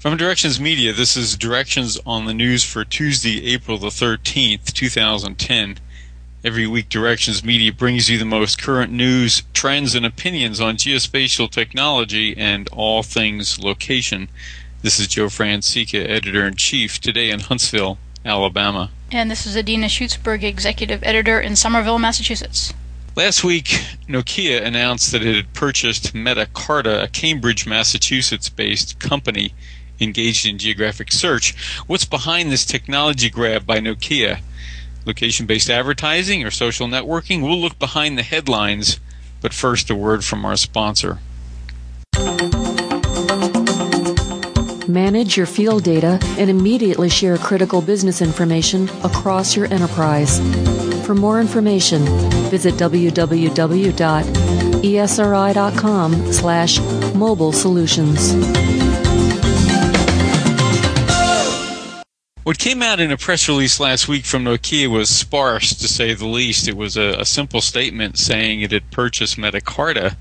From Directions Media, this is Directions on the News for Tuesday, April the 13th, 2010. Every week, Directions Media brings you the most current news, trends, and opinions on geospatial technology and all things location. This is Joe Francica, Editor-in-Chief, today in Huntsville, Alabama. And this is Adina Schutzberg, Executive Editor in Somerville, Massachusetts. Last week, Nokia announced that it had purchased Metacarta, a Cambridge, Massachusetts-based company engaged in geographic search. What's behind this technology grab by Nokia? Location-based advertising or social networking? We'll look behind the headlines, but first a word from our sponsor. Manage your field data and immediately share critical business information across your enterprise. For more information, visit www.esri.com/mobile solutions. What came out in a press release last week from Nokia was sparse, to say the least. It was a simple statement saying it had purchased Metacarta,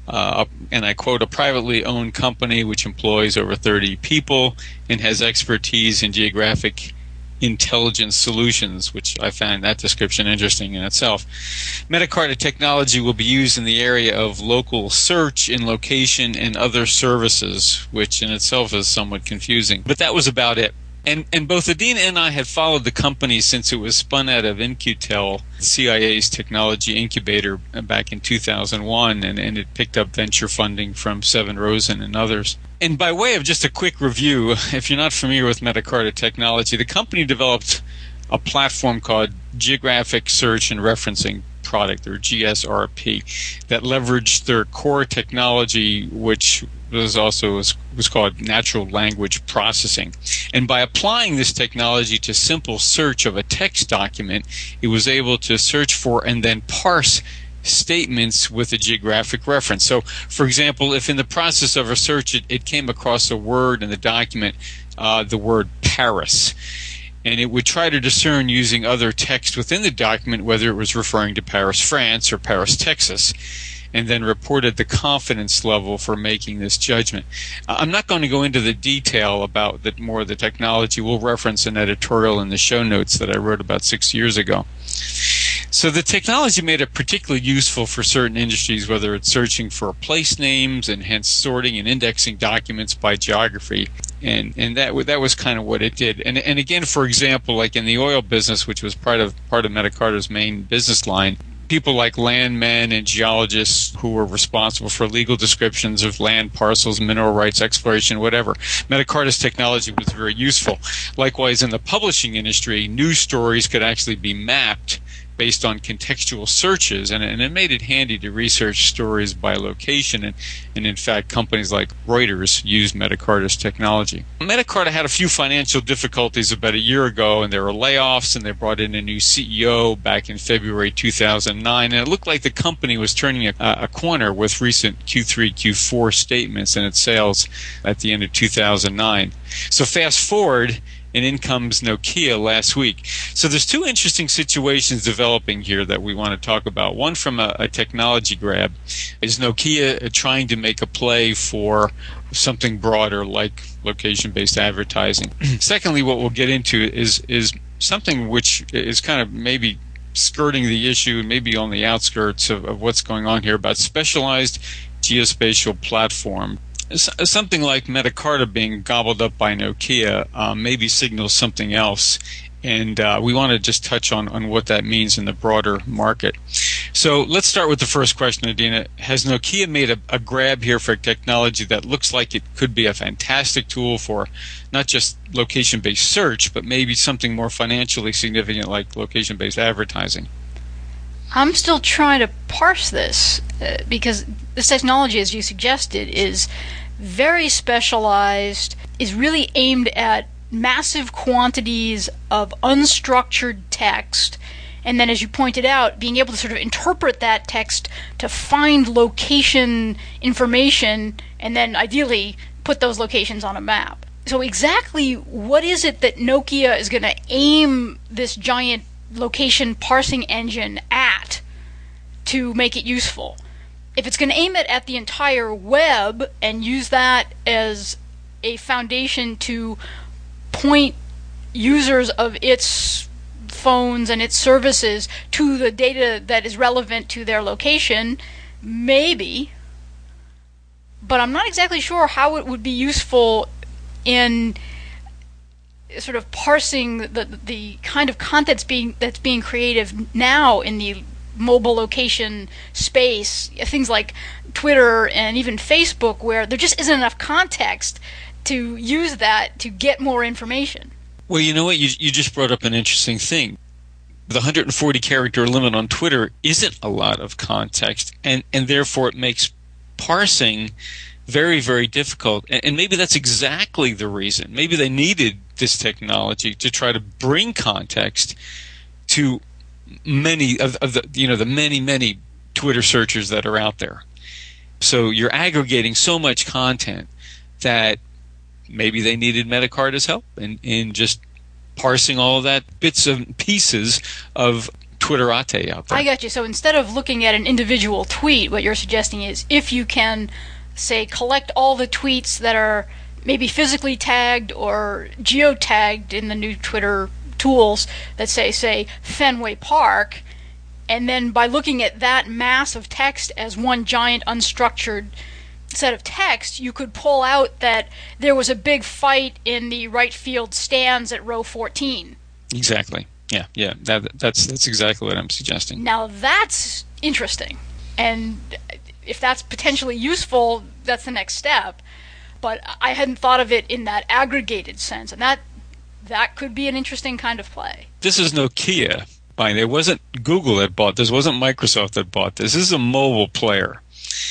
and I quote, a privately owned company which employs over 30 people and has expertise in geographic intelligence solutions, which I found that description interesting in itself. Metacarta technology will be used in the area of local search in location and other services, which in itself is somewhat confusing. But that was about it. And both Adina and I had followed the company since it was spun out of In-Q-Tel, CIA's technology incubator, back in 2001, and it picked up venture funding from Seven Rosen and others. And by way of just a quick review, if you're not familiar with Metacarta technology, the company developed a platform called Geographic Search and Referencing Product, or GSRP, that leveraged their core technology, which was called natural language processing. And by applying this technology to simple search of a text document, it was able to search for and then parse statements with a geographic reference. So, for example, if in the process of a search it came across a word in the document, the word Paris, and it would try to discern using other text within the document whether it was referring to Paris, France, or Paris, Texas, and then reported the confidence level for making this judgment. I'm not going to go into the detail about more of the technology. We'll reference an editorial in the show notes that I wrote about 6 years ago. So the technology made it particularly useful for certain industries, whether it's searching for place names and hence sorting and indexing documents by geography. And that was kind of what it did. And again, for example, like in the oil business, which was part of Metacarta's main business line, people like landmen and geologists who were responsible for legal descriptions of land parcels, mineral rights, exploration, whatever. Metacarta's technology was very useful. Likewise, in the publishing industry, news stories could actually be mapped based on contextual searches, and it made it handy to research stories by location, and in fact, companies like Reuters used Metacarta's technology. Metacarta had a few financial difficulties about a year ago, and there were layoffs, and they brought in a new CEO back in February 2009, and it looked like the company was turning a corner with recent Q3, Q4 statements and its sales at the end of 2009. So fast forward, and in comes Nokia last week. So there's two interesting situations developing here that we want to talk about. One from a technology grab. Is Nokia trying to make a play for something broader like location-based advertising? Secondly, what we'll get into is something which is kind of maybe skirting the issue, maybe on the outskirts of what's going on here, about specialized geospatial platform. Something like Metacarta being gobbled up by Nokia maybe signals something else, and we want to just touch on what that means in the broader market. So let's start with the first question, Adina. Has Nokia made a grab here for technology that looks like it could be a fantastic tool for not just location-based search, but maybe something more financially significant like location-based advertising? I'm still trying to parse this because this technology, as you suggested, is very specialized, is really aimed at massive quantities of unstructured text, and then, as you pointed out, being able to sort of interpret that text to find location information and then ideally put those locations on a map. So exactly what is it that Nokia is going to aim this giant location parsing engine at to make it useful? If it's going to aim it at the entire web and use that as a foundation to point users of its phones and its services to the data that is relevant to their location, maybe. But I'm not exactly sure how it would be useful in sort of parsing the kind of content that's being creative now in the mobile location space, things like Twitter and even Facebook, where there just isn't enough context to use that to get more information. Well, you know what? You just brought up an interesting thing. The 140 character limit on Twitter isn't a lot of context, and therefore it makes parsing very, very difficult. And maybe that's exactly the reason. Maybe they needed this technology to try to bring context to many of the many Twitter searchers that are out there. So you're aggregating so much content that maybe they needed Metacarta's help in just parsing all of that, bits and pieces of Twitterate out there. I got you. So instead of looking at an individual tweet, what you're suggesting is if you can, say, collect all the tweets that are maybe physically tagged or geotagged in the new Twitter tools that say Fenway Park, and then by looking at that mass of text as one giant unstructured set of text, you could pull out that there was a big fight in the right field stands at row 14. Exactly. Yeah. That's exactly what I'm suggesting. Now that's interesting, and if that's potentially useful, that's the next step. But I hadn't thought of it in that aggregated sense, and that could be an interesting kind of play. This is Nokia. It wasn't Google that bought this. It wasn't Microsoft that bought this. This is a mobile player.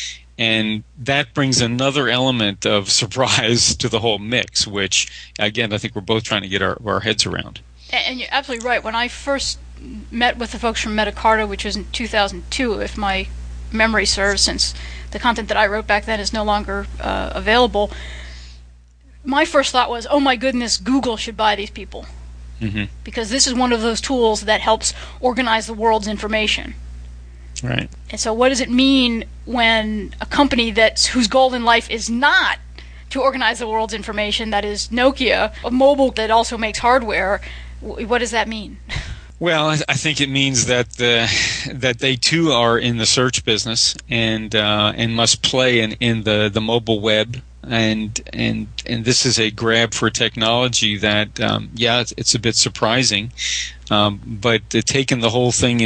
And that brings another element of surprise to the whole mix, which, again, I think we're both trying to get our heads around. And you're absolutely right. When I first met with the folks from Metacarta, which was in 2002, if my memory serves, since the content that I wrote back then is no longer available, my first thought was, oh my goodness, Google should buy these people. Mm-hmm. Because this is one of those tools that helps organize the world's information. Right. And so what does it mean when a company whose goal in life is not to organize the world's information, that is Nokia, a mobile that also makes hardware, what does that mean? Well, I think it means that that they too are in the search business and must play in the mobile web, and this is a grab for technology that it's a bit surprising, but taking the whole thing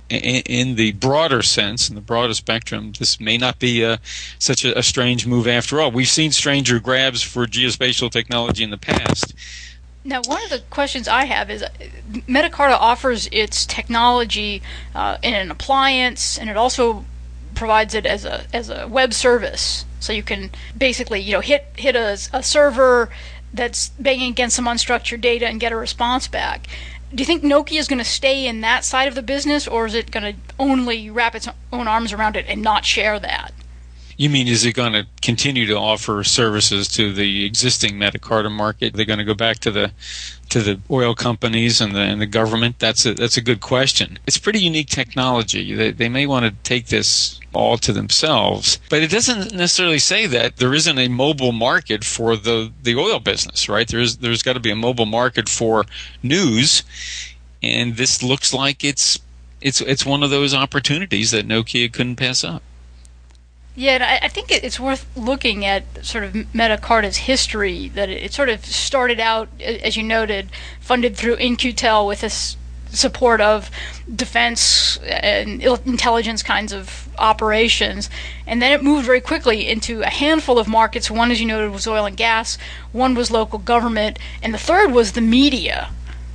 in the broader sense, in the broader spectrum, this may not be such a strange move after all. We've seen stranger grabs for geospatial technology in the past. Now, one of the questions I have is Metacarta offers its technology in an appliance, and it also provides it as a web service. So you can basically hit a server that's banging against some unstructured data and get a response back. Do you think Nokia is going to stay in that side of the business, or is it going to only wrap its own arms around it and not share that? You mean, is it going to continue to offer services to the existing Metacarta market? They're going to go back to the oil companies and the government? That's a good question. It's pretty unique technology. They may want to take this all to themselves, but it doesn't necessarily say that there isn't a mobile market for the oil business, right? There's got to be a mobile market for news, and this looks like it's one of those opportunities that Nokia couldn't pass up. Yeah, and I think it's worth looking at sort of Metacarta's history, that it sort of started out, as you noted, funded through In-Q-Tel with this support of defense and intelligence kinds of operations, and then it moved very quickly into a handful of markets. One, as you noted, was oil and gas, one was local government, and the third was the media.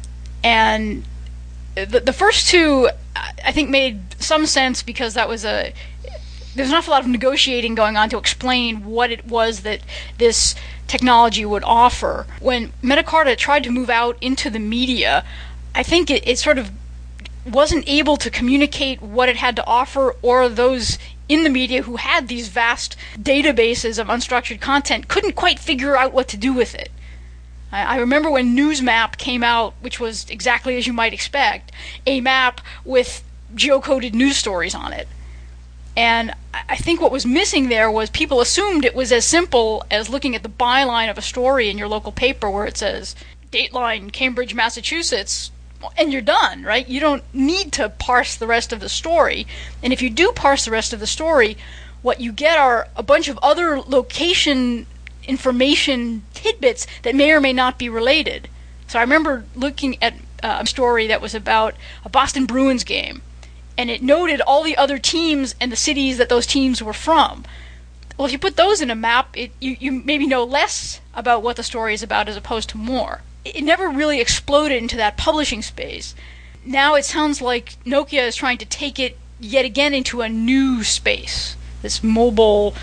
And the first two, I think, made some sense because there's an awful lot of negotiating going on to explain what it was that this technology would offer. When Metacarta tried to move out into the media, I think it sort of wasn't able to communicate what it had to offer, or those in the media who had these vast databases of unstructured content couldn't quite figure out what to do with it. I remember when Newsmap came out, which was exactly as you might expect, a map with geocoded news stories on it. And I think what was missing there was people assumed it was as simple as looking at the byline of a story in your local paper where it says, Dateline, Cambridge, Massachusetts, and you're done, right? You don't need to parse the rest of the story. And if you do parse the rest of the story, what you get are a bunch of other location information tidbits that may or may not be related. So I remember looking at a story that was about a Boston Bruins game, and it noted all the other teams and the cities that those teams were from. Well, if you put those in a map, you maybe know less about what the story is about as opposed to more. It never really exploded into that publishing space. Now it sounds like Nokia is trying to take it yet again into a new space, this mobile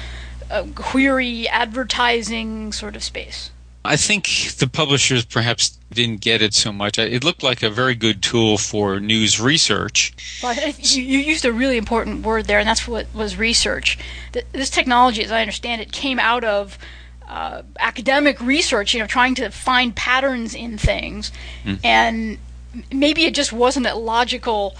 query advertising sort of space. I think the publishers perhaps didn't get it so much. It looked like a very good tool for news research. Well, you used a really important word there, and that's what was research. This technology, as I understand it, came out of academic research, trying to find patterns in things, and maybe it just wasn't a logical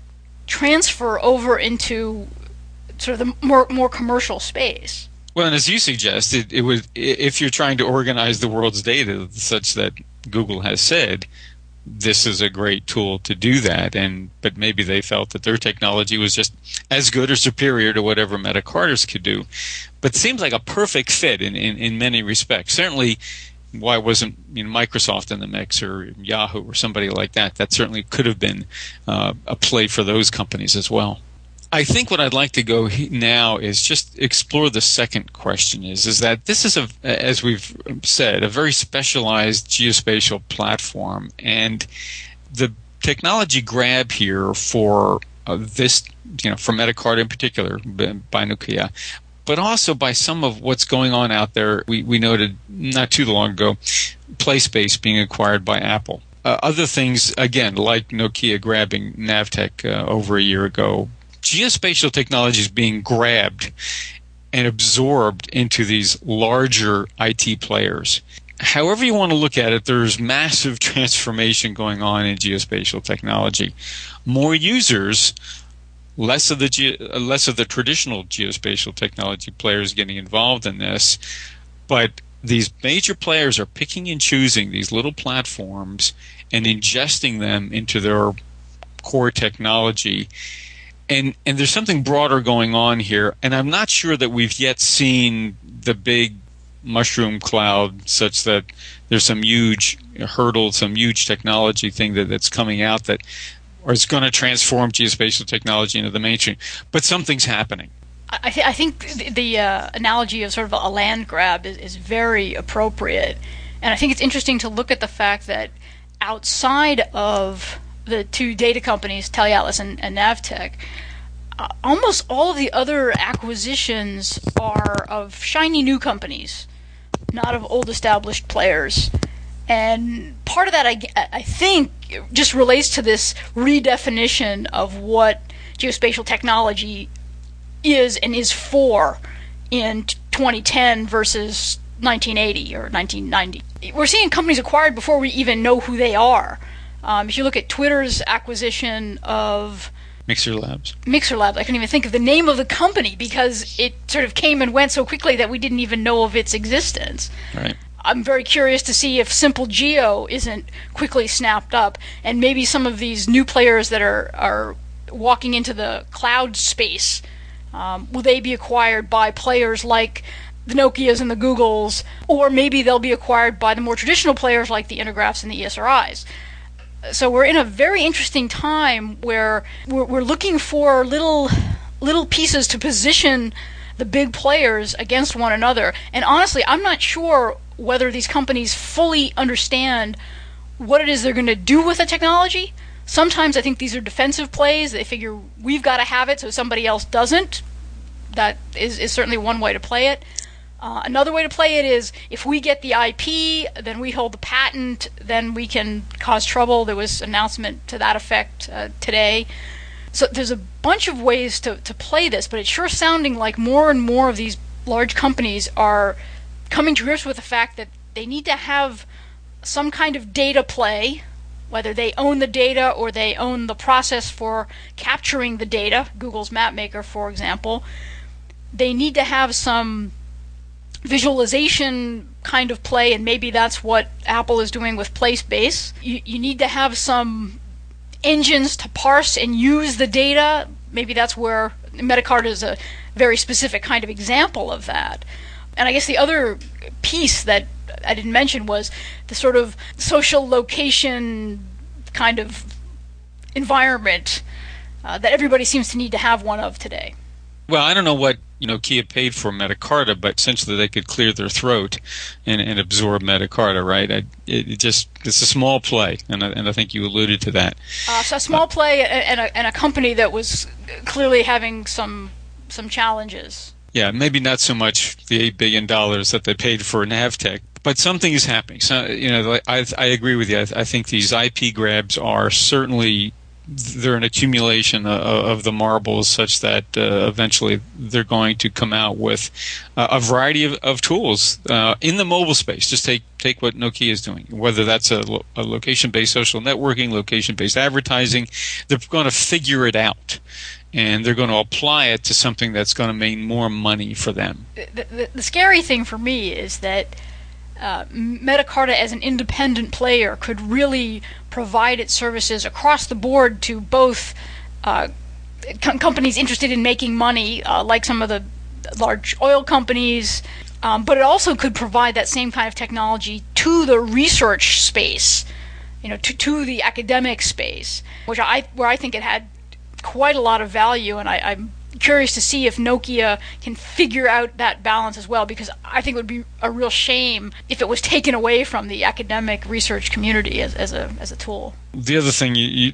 transfer over into sort of the more commercial space. Well, and as you suggest, it would, if you're trying to organize the world's data such that Google has said, this is a great tool to do that, but maybe they felt that their technology was just as good or superior to whatever Metacarta's could do. But it seems like a perfect fit in many respects. Certainly, why wasn't Microsoft in the mix or Yahoo or somebody like that? That certainly could have been a play for those companies as well. I think what I'd like to go now is just explore the second question is that this is, as we've said, a very specialized geospatial platform. And the technology grab here for this, for Metacarta in particular, by Nokia, but also by some of what's going on out there. We noted not too long ago, PlaySpace being acquired by Apple. Other things, again, like Nokia grabbing Navtech over a year ago, geospatial technology is being grabbed and absorbed into these larger IT players. However you want to look at it, there's massive transformation going on in geospatial technology. More users, less of the traditional geospatial technology players getting involved in this, but these major players are picking and choosing these little platforms and ingesting them into their core technology. And there's something broader going on here, and I'm not sure that we've yet seen the big mushroom cloud such that there's some huge hurdle, some huge technology thing that's coming out that or is going to transform geospatial technology into the mainstream. But something's happening. I think the analogy of sort of a land grab is very appropriate, and I think it's interesting to look at the fact that outside of the two data companies, Teleatlas and Navtech, almost all of the other acquisitions are of shiny new companies, not of old established players. And part of that, I think, just relates to this redefinition of what geospatial technology is and is for in 2010 versus 1980 or 1990. We're seeing companies acquired before we even know who they are. If you look at Twitter's acquisition of Mixer Labs, I couldn't even think of the name of the company because it sort of came and went so quickly that we didn't even know of its existence. Right. I'm very curious to see if Simple Geo isn't quickly snapped up, and maybe some of these new players that are walking into the cloud space, will they be acquired by players like the Nokias and the Googles, or maybe they'll be acquired by the more traditional players like the Intergraphs and the ESRIs. So we're in a very interesting time where we're looking for little pieces to position the big players against one another. And honestly, I'm not sure whether these companies fully understand what it is they're going to do with the technology. Sometimes I think these are defensive plays. They figure we've got to have it so somebody else doesn't. That is certainly one way to play it. Another way to play it is if we get the IP, then we hold the patent, then we can cause trouble. There was an announcement to that effect today. So there's a bunch of ways to play this, but it's sure sounding like more and more of these large companies are coming to grips with the fact that they need to have some kind of data play whether they own the data or they own the process for capturing the data, Google's MapMaker, for example, they need to have some visualization kind of play, and maybe that's what Apple is doing with Placebase. You need to have some engines to parse and use the data. Maybe that's where Metacarta is a very specific kind of example of that. And I guess the other piece that I didn't mention was the sort of social location kind of environment that everybody seems to need to have one of today. Well, I don't know what Kia paid for Metacarta, but essentially they could clear their throat and absorb Metacarta, right? It's a small play, and I think you alluded to that. So a small play and a company that was clearly having some challenges. Yeah, maybe not so much the $8 billion that they paid for Navtech, but something is happening. So, I agree with you. I think these IP grabs are certainly, they're an accumulation of the marbles such that eventually they're going to come out with a variety of tools in the mobile space. Just take what Nokia is doing, whether that's a location-based social networking, location-based advertising. They're going to figure it out, and they're going to apply it to something that's going to make more money for them. The scary thing for me is that Metacarta as an independent player could really provide its services across the board to both companies interested in making money, like some of the large oil companies, but it also could provide that same kind of technology to the research space, to the academic space, where I think it had quite a lot of value, and I'm curious to see if Nokia can figure out that balance as well, because I think it would be a real shame if it was taken away from the academic research community as a tool. The other thing you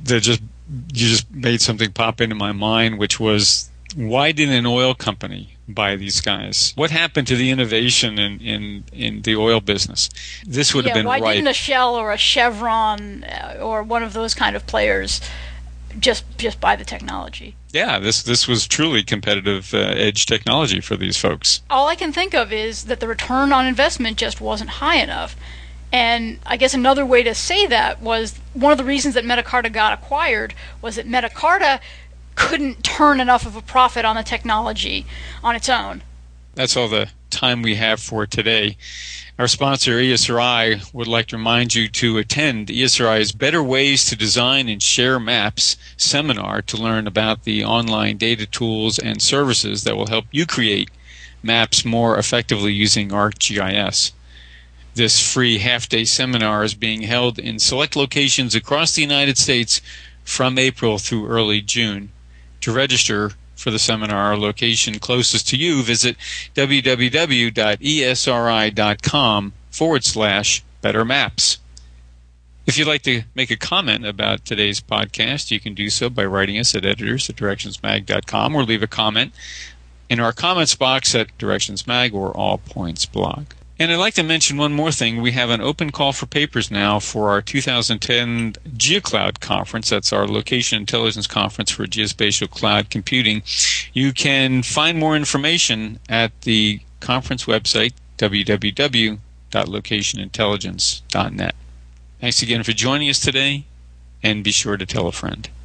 just made something pop into my mind, which was, why didn't an oil company buy these guys? What happened to the innovation in the oil business? This would have been why right. Didn't a Shell or a Chevron or one of those kind of players just buy the technology? Yeah, this was truly competitive edge technology for these folks. All I can think of is that the return on investment just wasn't high enough. And I guess another way to say that was one of the reasons that Metacarta got acquired was that Metacarta couldn't turn enough of a profit on the technology on its own. That's all the time we have for today. Our sponsor, ESRI, would like to remind you to attend ESRI's Better Ways to Design and Share Maps seminar to learn about the online data tools and services that will help you create maps more effectively using ArcGIS. This free half-day seminar is being held in select locations across the United States from April through early June. To register for the seminar or location closest to you, visit www.esri.com/bettermaps. If you'd like to make a comment about today's podcast, you can do so by writing us at editors@directionsmag.com or leave a comment in our comments box at Directions Mag or All Points blog. And I'd like to mention one more thing. We have an open call for papers now for our 2010 GeoCloud conference. That's our location intelligence conference for geospatial cloud computing. You can find more information at the conference website, www.locationintelligence.net. Thanks again for joining us today, and be sure to tell a friend.